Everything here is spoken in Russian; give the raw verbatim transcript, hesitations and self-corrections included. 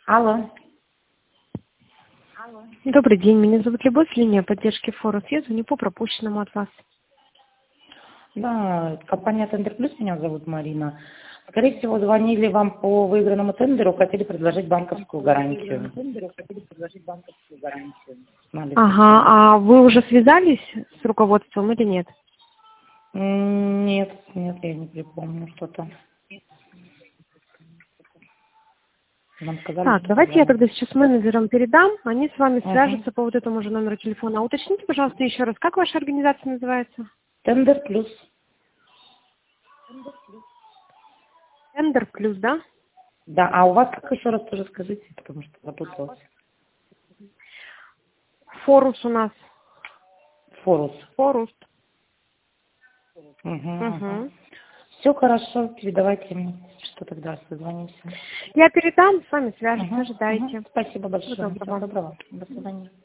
Алло. Добрый день, меня зовут Любовь, линия поддержки Форус. Я звоню по пропущенному от вас. Да, компания Тендер Плюс, меня зовут Марина. Скорее всего, звонили вам по выигранному тендеру, хотели предложить банковскую гарантию. Ага, а вы уже связались с руководством или нет? М, Нет, нет, я не припомню что-то. Нам сказали, Так, что давайте я позвонят. тогда сейчас менеджерам передам, они с вами Угу. свяжутся по вот этому же номеру телефона. А уточните, пожалуйста, еще раз, как ваша организация называется? Тендер Плюс. Тендер плюс, да? Да, а у вас как еще раз тоже скажите, потому что запуталась. Форус у нас. Форус. Форус. Угу, угу. Угу. Все хорошо, передавайте мне, что тогда созвонимся. Я передам, с вами свяжутся, Угу, угу. ожидайте. Спасибо Всего большое. Всего доброго. доброго. До свидания.